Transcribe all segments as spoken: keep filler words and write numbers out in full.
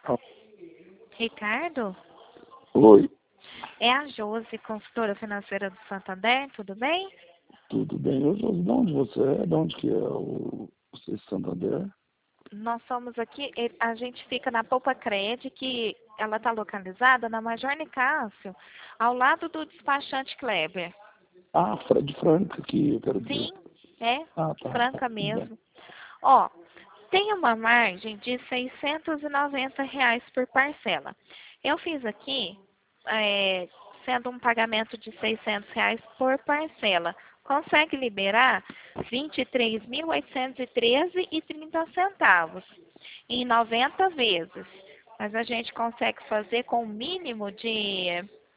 Ah, Ricardo, oi, é a Josi, consultora financeira do Santander, tudo bem? tudo bem? Eu sou de onde você é? De onde que é o, o C Santander? Nós somos aqui, e- a gente fica na Poupa Cred, que ela está localizada na Major Nicásio, ao lado do despachante Kleber. Ah, Fra- de Franca aqui, eu quero dizer. Sim, é, Ah, tá, tá, Franca tudo bem. mesmo. Ó, tem uma margem de seiscentos e noventa reais por parcela. Eu fiz aqui, é, sendo um pagamento de seiscentos reais por parcela. Consegue liberar vinte e três mil oitocentos e treze e trinta centavos em noventa vezes. Mas a gente consegue fazer com o mínimo de...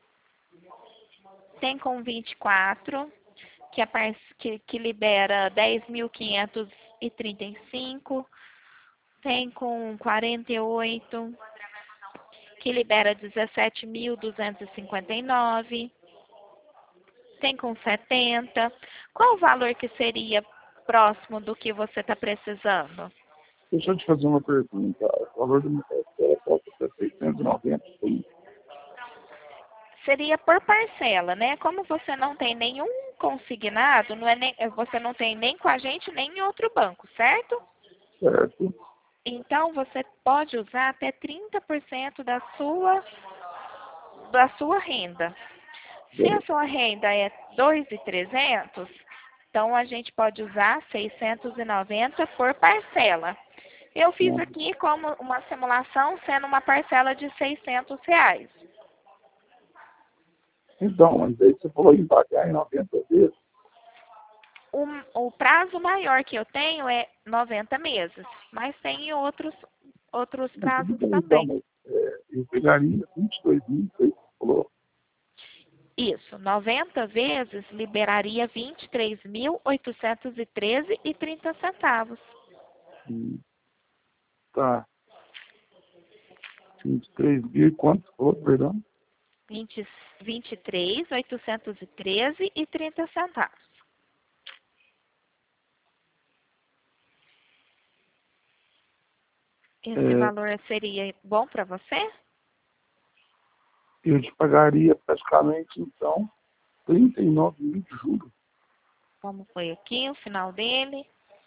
Tem com vinte e quatro, que, a par- que, que libera dez mil quinhentos e trinta e cinco. Tem com quarenta e oito, que libera dezessete mil duzentos e cinquenta e nove. Tem com setenta. Qual o valor que seria próximo do que você está precisando? Deixa eu te fazer uma pergunta. O valor do meu parcela possa ser seiscentos e noventa, sim. Seria por parcela, né? Como você não tem nenhum consignado, não é nem, você não tem nem com a gente nem em outro banco, certo? Certo? Então você pode usar até trinta por cento da sua da sua renda. Se a Certo. sua renda é dois mil e trezentos, então a gente pode usar seiscentos e noventa por parcela. Eu fiz Não. aqui como uma simulação sendo uma parcela de seiscentos reais. Então, mas aí você falou em pagar em noventa vezes. O, o prazo maior que eu tenho é noventa meses, mas tem outros, outros Não, tudo prazos bem, então, também. mas é, eu pegaria vinte e dois mil, você falou. Isso, noventa vezes liberaria vinte e três mil oitocentos e treze e trinta centavos. Hum, tá, vinte e três mil e quanto você falou, perdão? vinte, vinte e três mil oitocentos e treze e trinta centavos. Esse É, valor seria bom para você? eu te pagaria praticamente, então, trinta e nove mil de juros. Como foi aqui o final dele?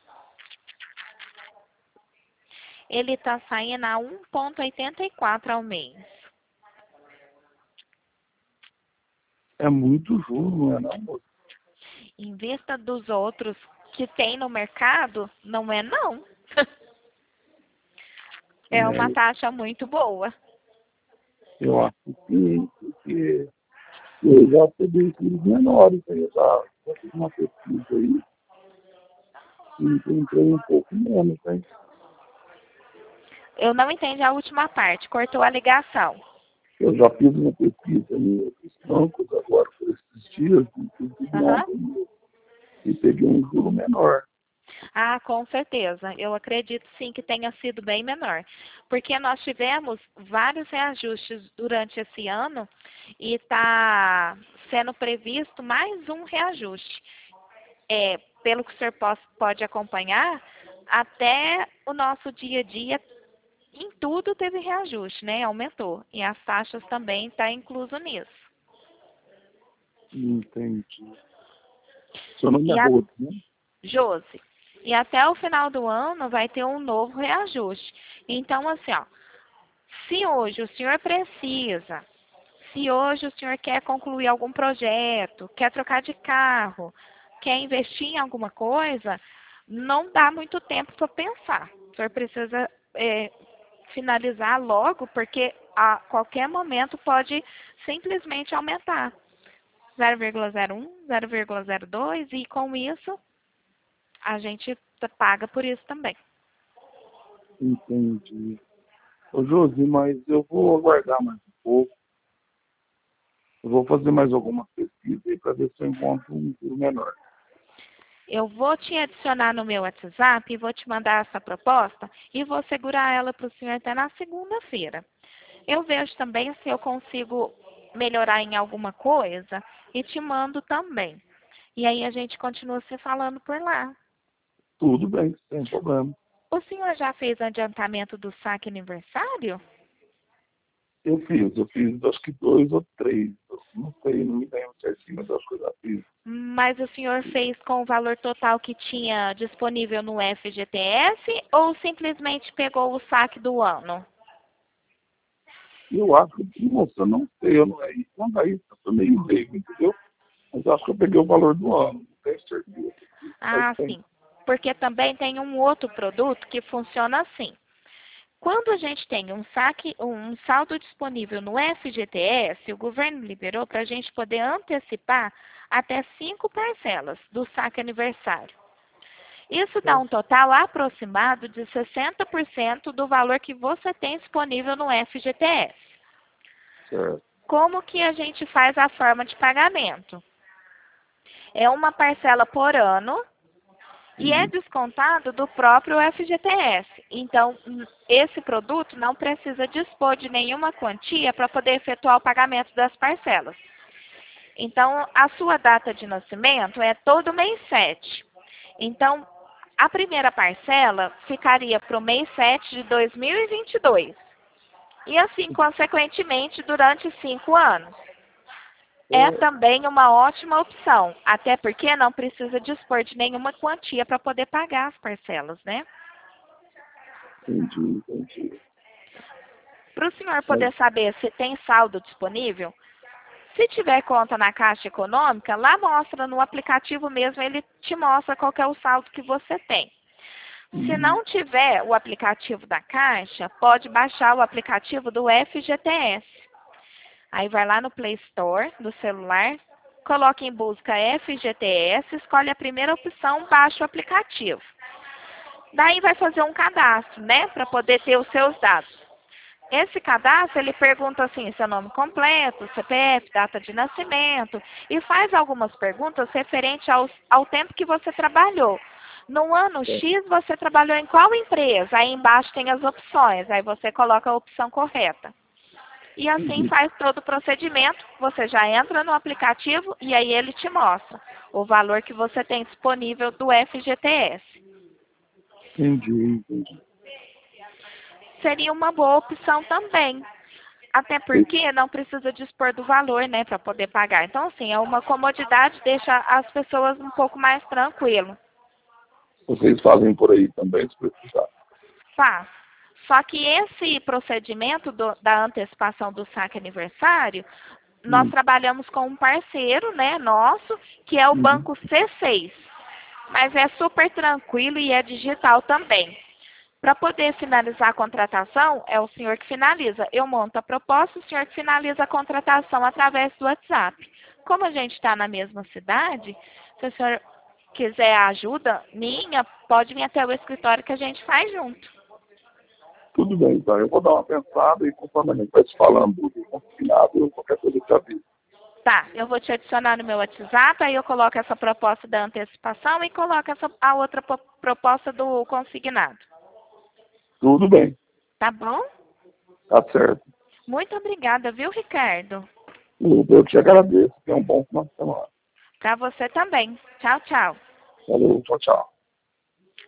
Ele está saindo a um vírgula oitenta e quatro ao mês. É muito juro, não é não, moço? Em vista dos outros que tem no mercado, não é não. É uma É, taxa muito boa. eu acho que, porque eu já peguei juros menores, aí eu já, já fiz uma pesquisa aí e encontrei um pouco menos, hein? Eu não entendi a última parte, cortou a ligação. Eu já fiz uma pesquisa em outros bancos agora por esses dias, inclusive Aham. ontem, e peguei um juro menor. Ah, com certeza. Eu acredito sim que tenha sido bem menor. Porque nós tivemos vários reajustes durante esse ano e está sendo previsto mais um reajuste. É, pelo que o senhor pos- pode acompanhar, até o nosso dia a dia, em tudo teve reajuste, né? Aumentou. E as taxas também estão incluso nisso. Entendi. Seu nome é E a Rose, né? Josi. E até o final do ano vai ter um novo reajuste. Então, assim, ó, se hoje o senhor precisa, se hoje o senhor quer concluir algum projeto, quer trocar de carro, quer investir em alguma coisa, não dá muito tempo para pensar. O senhor precisa é, finalizar logo, porque a qualquer momento pode simplesmente aumentar zero vírgula zero um, zero vírgula zero dois e com isso a gente paga por isso também. Entendi. Ô, Josi, mas eu vou aguardar mais um pouco. Eu vou fazer mais alguma pesquisa aí para ver se eu encontro um juro menor. Eu vou te adicionar no meu WhatsApp e vou te mandar essa proposta e vou segurar ela para o senhor até na segunda-feira. Eu vejo também se eu consigo melhorar em alguma coisa e te mando também. E aí a gente continua se falando por lá. Tudo bem, sem problema. O senhor já fez adiantamento do saque aniversário? Eu fiz, eu fiz acho que dois ou três. Não sei, não me lembro certinho, mas acho que eu já fiz. Mas o senhor fez com o valor total que tinha disponível no F G T S ou simplesmente pegou o saque do ano? Eu acho que, moça, não sei, eu não é isso, não é isso, eu tô meio leigo, entendeu? Mas acho que eu peguei o valor do ano, não tenho certeza. Faz Ah, tempo. sim. Porque também tem um outro produto que funciona assim. Quando a gente tem um saque, um saldo disponível no F G T S, o governo liberou para a gente poder antecipar até cinco parcelas do saque aniversário. Isso dá um total aproximado de sessenta por cento do valor que você tem disponível no F G T S. Certo. Como que a gente faz a forma de pagamento? É uma parcela por ano e é Uhum. descontado do próprio F G T S. Então, esse produto não precisa dispor de nenhuma quantia para poder efetuar o pagamento das parcelas. Então, a sua data de nascimento é todo mês sete. Então, a primeira parcela ficaria para o mês sete de dois mil e vinte e dois. E assim, consequentemente, durante cinco anos. É É, também uma ótima opção, até porque não precisa dispor de nenhuma quantia para poder pagar as parcelas, né? entendi, entendi. Para o senhor Mas, poder saber se tem saldo disponível, se tiver conta na Caixa Econômica, lá mostra no aplicativo mesmo, ele te mostra qual que é o saldo que você tem. Se uhum, não tiver o aplicativo da Caixa, pode baixar o aplicativo do F G T S. Aí vai lá no Play Store do celular, coloca em busca F G T S, escolhe a primeira opção, baixa o aplicativo. Daí vai fazer um cadastro, né, para poder ter os seus dados. Esse cadastro, ele pergunta assim, seu nome completo, C P F, data de nascimento, e faz algumas perguntas referentes ao, ao tempo que você trabalhou. No ano é, X, você trabalhou em qual empresa? Aí embaixo tem as opções, aí você coloca a opção correta. E assim entendi, faz todo o procedimento, você já entra no aplicativo e aí ele te mostra o valor que você tem disponível do F G T S. entendi, entendi. Seria uma boa opção também. Até Vocês, porque não precisa dispor do valor, né, para poder pagar. Então, assim, é uma comodidade, deixa as pessoas um pouco mais tranquilo. vocês fazem por aí também, se precisar. Faz. Só que esse procedimento do- da antecipação do saque aniversário, nós Hum, trabalhamos com um parceiro, né, nosso, que é o uhum. Banco C seis. Mas é super tranquilo e é digital também. Para poder finalizar a contratação, é o senhor que finaliza. Eu monto a proposta, o senhor que finaliza a contratação através do WhatsApp. Como a gente está na mesma cidade, se o senhor quiser ajuda minha, pode vir até o escritório que a gente faz junto. Tudo bem, então. Eu vou dar uma pensada e conforme a gente vai se falando do consignado, eu qualquer coisa eu te aviso. Tá, eu vou te adicionar no meu WhatsApp, aí eu coloco essa proposta da antecipação e coloco essa, a outra po- proposta do consignado. Tudo bem, Tá bom? tá certo. Muito obrigada, viu, Ricardo? Eu, eu te agradeço. Tenha um bom final de semana. Para você também. Tchau, tchau. Valeu, tchau, tchau.